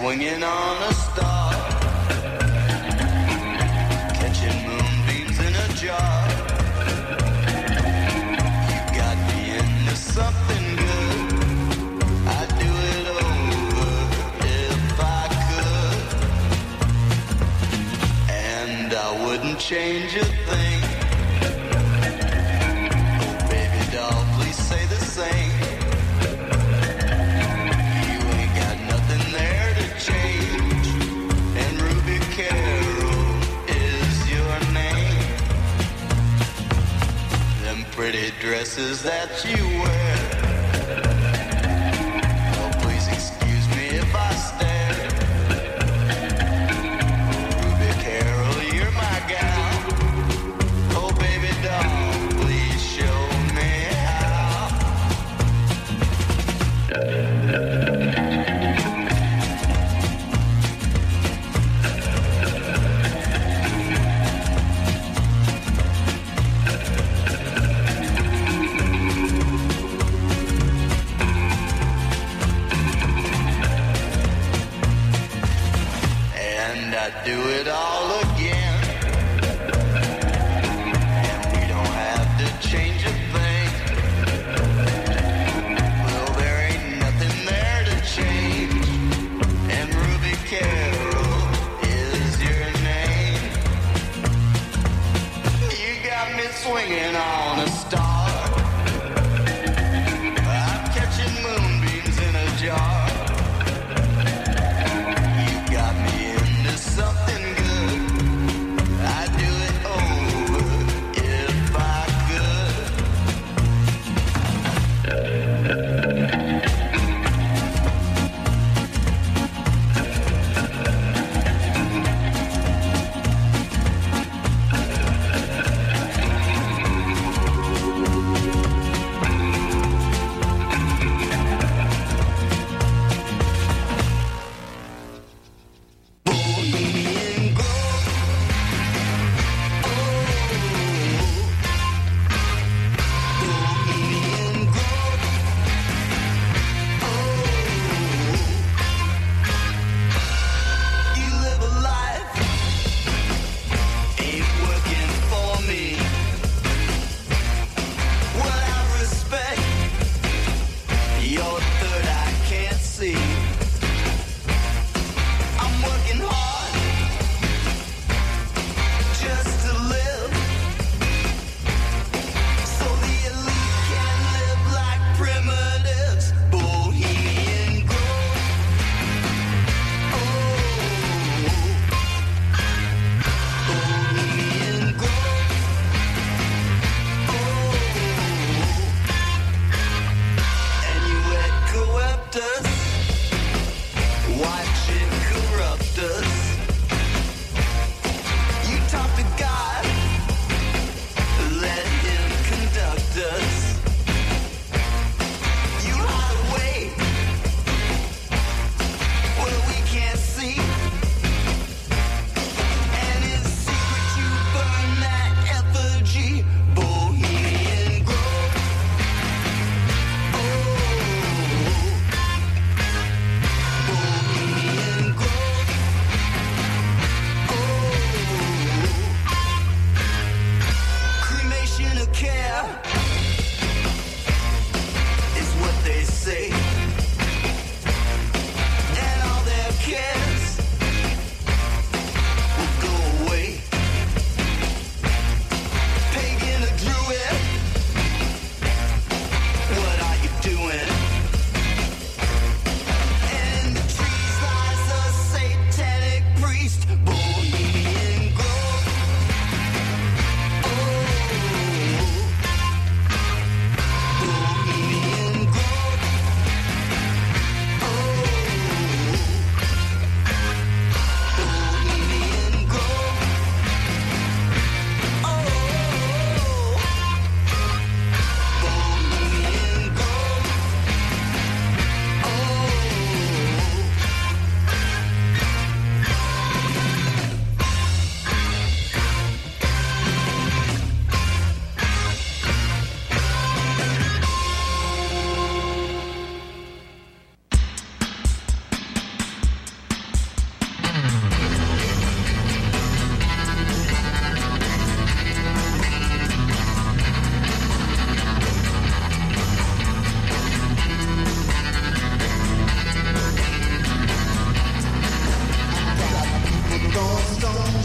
swinging on a star, catching moonbeams in a jar. You got me into something good. I'd do it over if I could, and I wouldn't change a thing. Oh, baby doll, please say the same. Pretty dresses that you wear. Oh, please excuse me if I stare. Ruby Carol, you're my gal. Oh, baby doll, please show me how. Do it all again, and we don't have to change a thing. Well, there ain't nothing there to change, and Ruby Carol is your name. You got me swinging on a star. I'm catching moonbeams in a jar. Something good, I'd do it over if I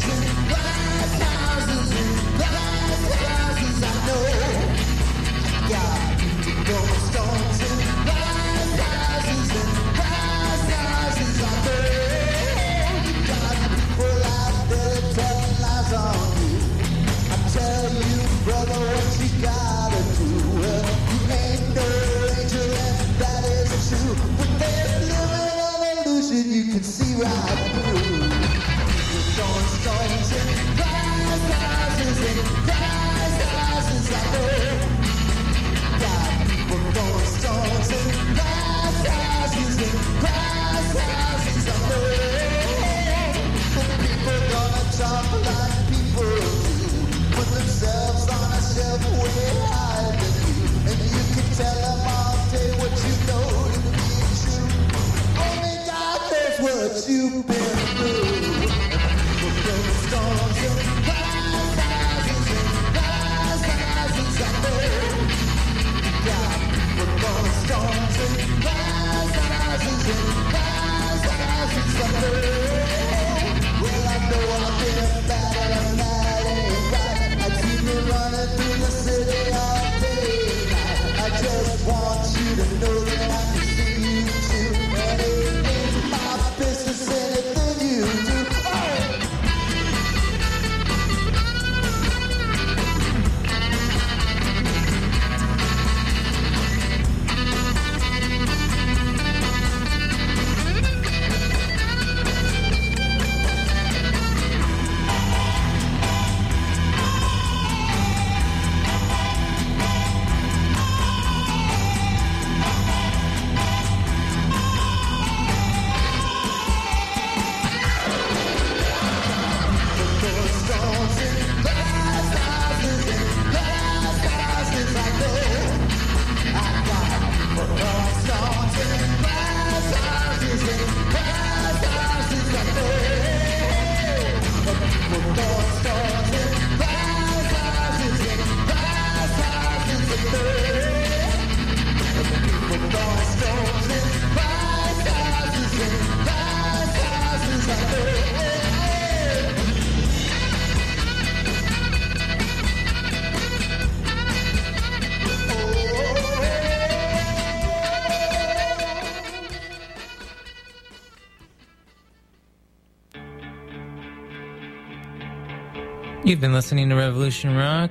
You've been listening to Revolution Rock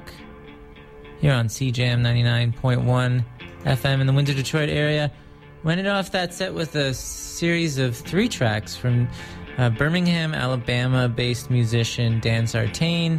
here on CJM 99.1 FM in the Windsor, Detroit area. We ended off that set with a series of 3 tracks from Birmingham, Alabama-based musician Dan Sartain,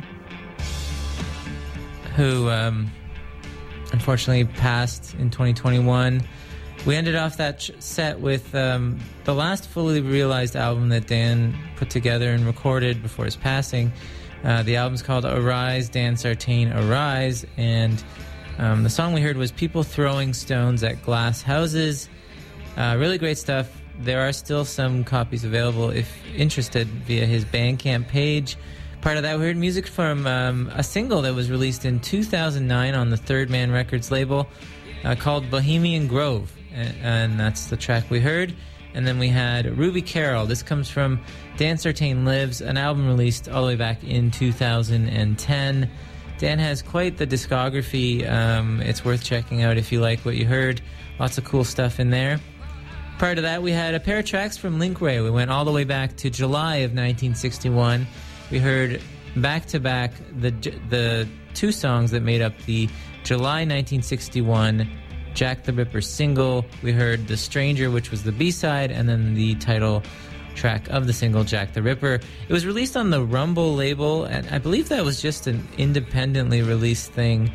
who unfortunately passed in 2021. We ended off that set with the last fully realized album that Dan put together and recorded before his passing. The album's called Arise, Dan Sartain Arise, and the song we heard was People Throwing Stones at Glass Houses. Really great stuff. There are still some copies available if interested via his Bandcamp page. Part of that, we heard music from a single that was released in 2009 on the Third Man Records label called Bohemian Grove, and that's the track we heard. And then we had Ruby Carroll. This comes from Dan Sartain Lives, an album released all the way back in 2010. Dan has quite the discography. It's worth checking out if you like what you heard. Lots of cool stuff in there. Prior to that, we had a pair of tracks from Link Wray. We went all the way back to July of 1961. We heard back-to-back the 2 songs that made up the July 1961 Jack the Ripper single. We heard The Stranger, which was the B-side, and then the title track of the single, Jack the Ripper. It was released on the Rumble label, and I believe that was just an independently released thing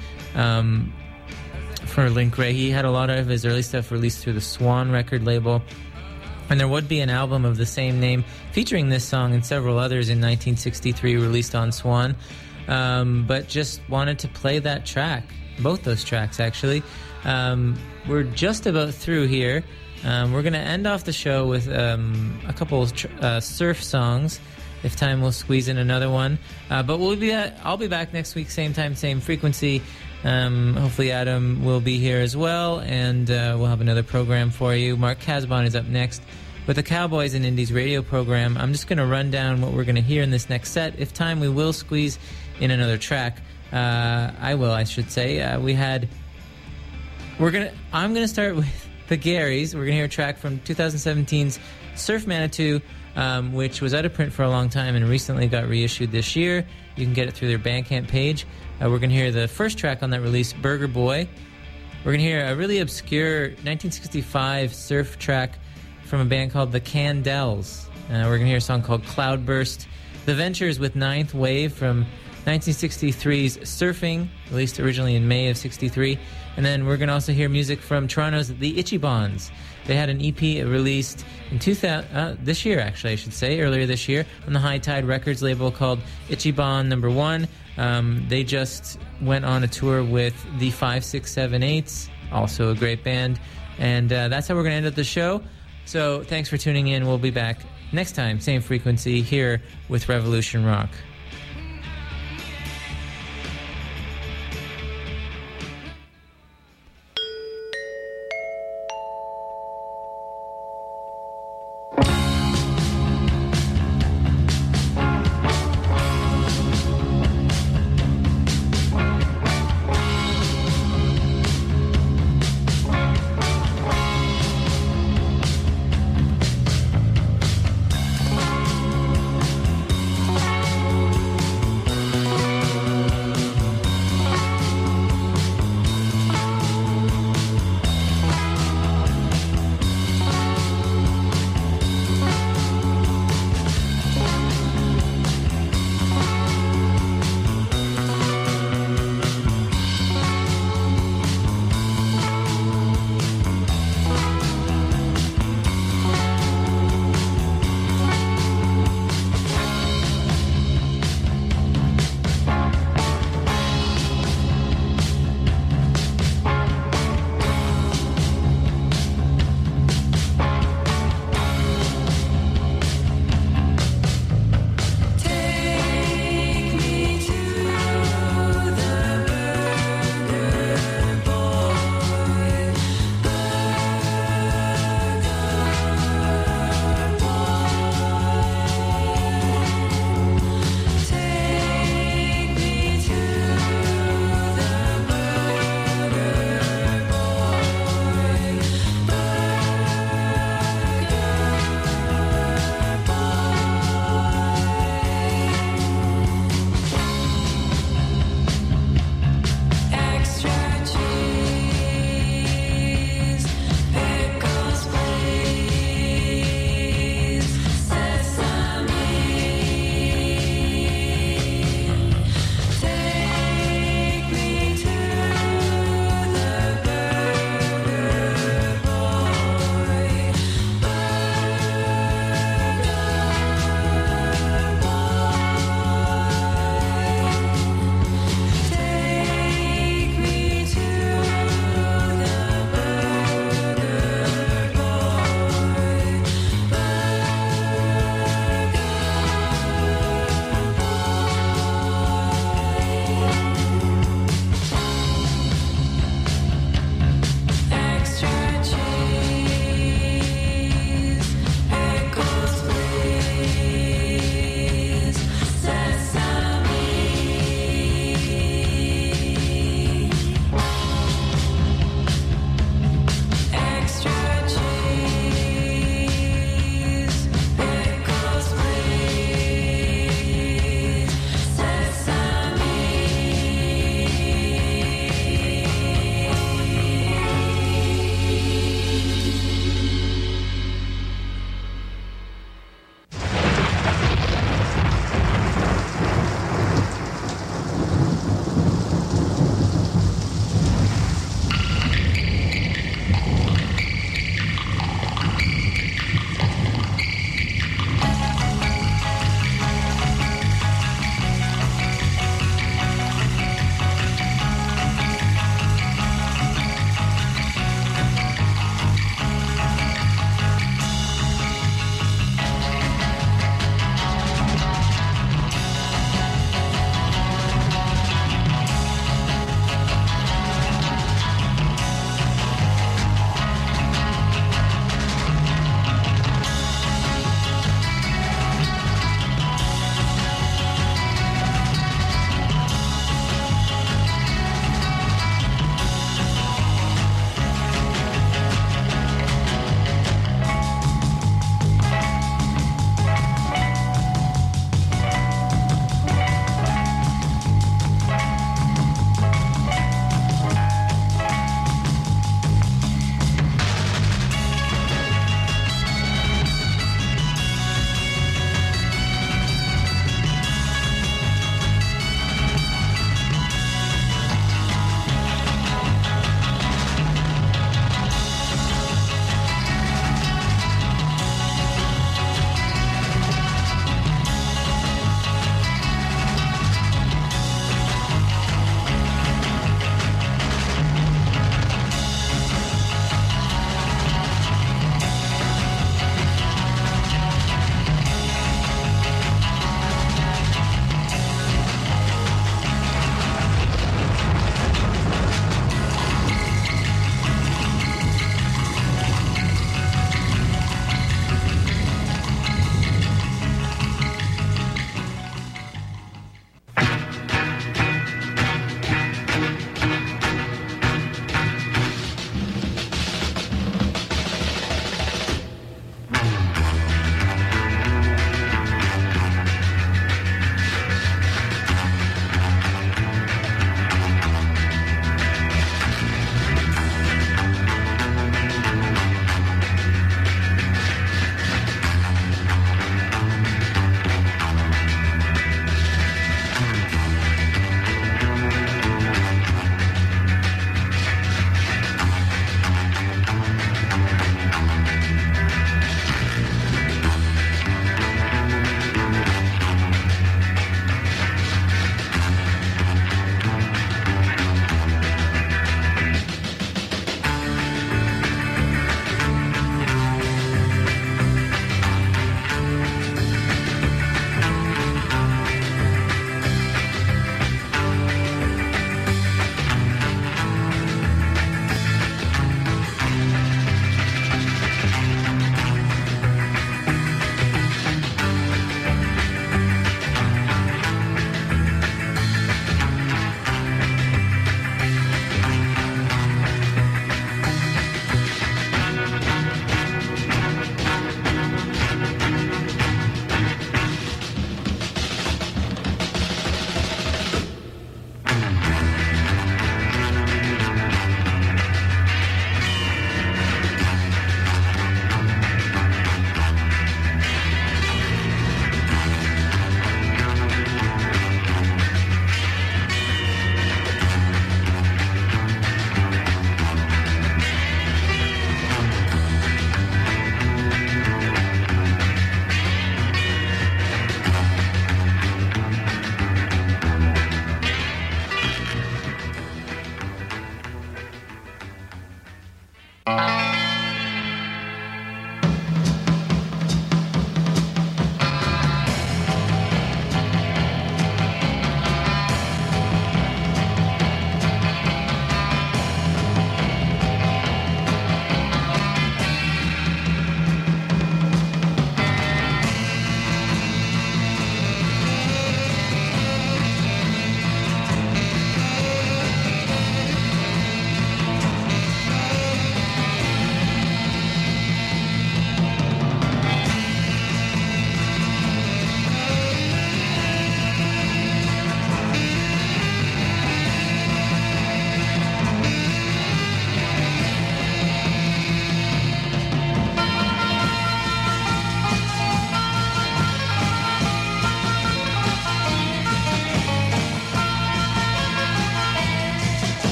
for Link Wray. He had a lot of his early stuff released through the Swan record label, and there would be an album of the same name featuring this song and several others in 1963 released on Swan, but just wanted to play that track, both those tracks actually. We're just about through here. We're going to end off the show with a couple of surf songs. If time, we'll squeeze in another one. But I'll be back next week, same time, same frequency. Hopefully Adam will be here as well, and we'll have another program for you. Mark Casbon is up next with the Cowboys and Indies radio program. I'm just going to run down what we're going to hear in this next set. If time, we will squeeze in another track. I should say. I'm going to start with the Garys. We're going to hear a track from 2017's Surf Manitou, which was out of print for a long time and recently got reissued this year. You can get it through their Bandcamp page. We're going to hear the first track on that release, Burger Boy. We're going to hear a really obscure 1965 surf track from a band called The Candles. We're going to hear a song called Cloudburst. The Ventures with Ninth Wave from 1963's Surfing, released originally in May of 63. And then we're going to also hear music from Toronto's The Itchy Bonds. They had an EP released in this year, actually, I should say, earlier this year, on the High Tide Records label called Itchy Bond No. 1. They just went on a tour with the 5678s, also a great band. And that's how we're going to end up the show. So thanks for tuning in. We'll be back next time, same frequency, here with Revolution Rock.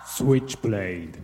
Switchblade.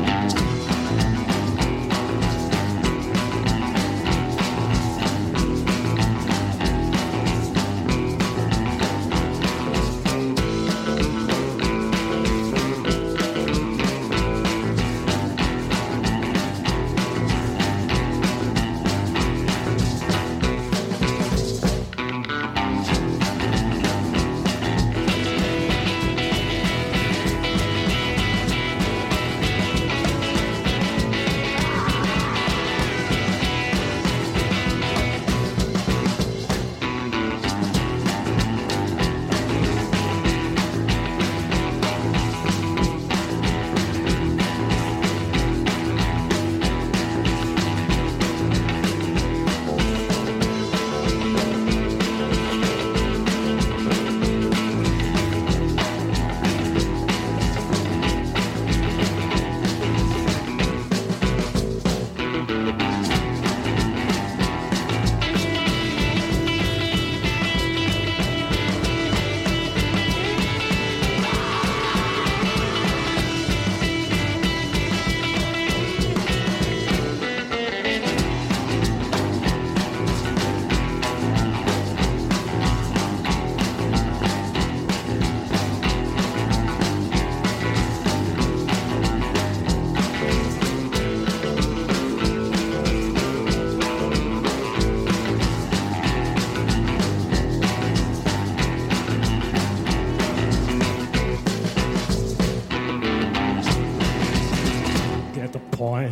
Point.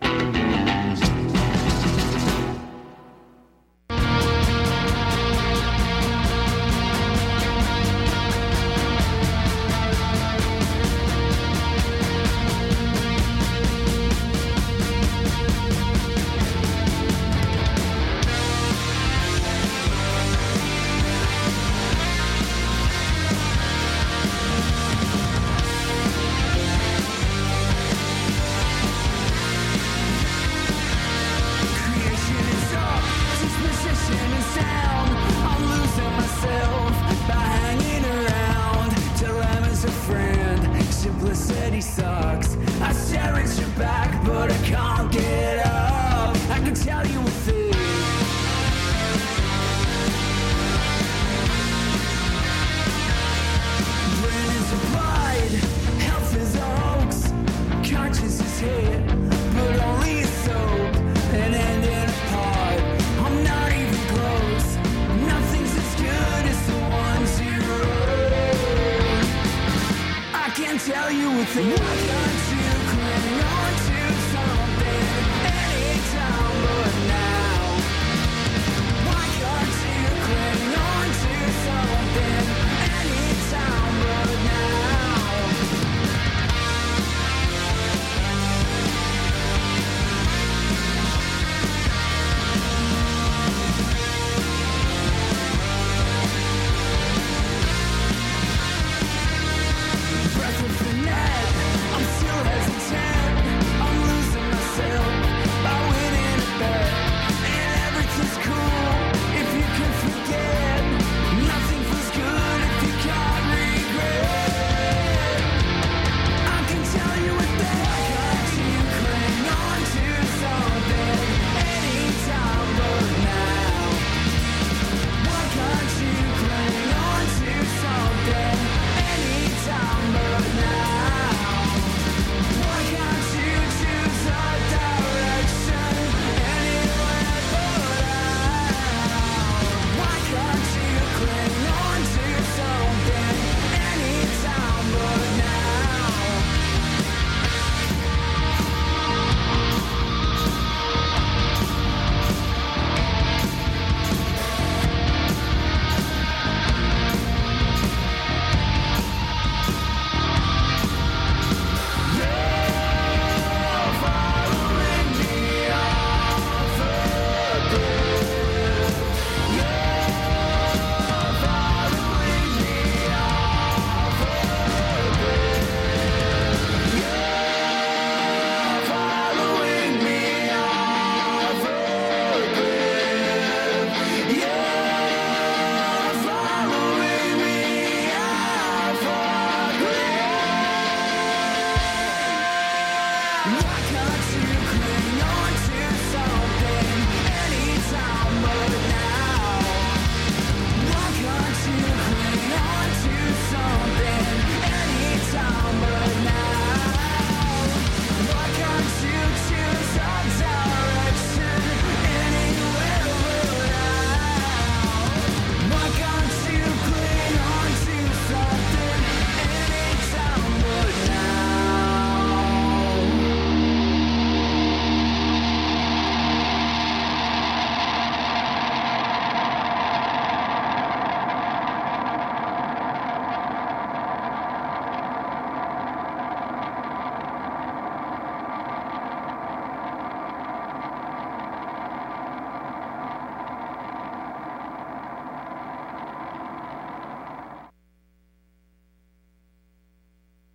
Tell you a thing. I got to cling on to something anytime, but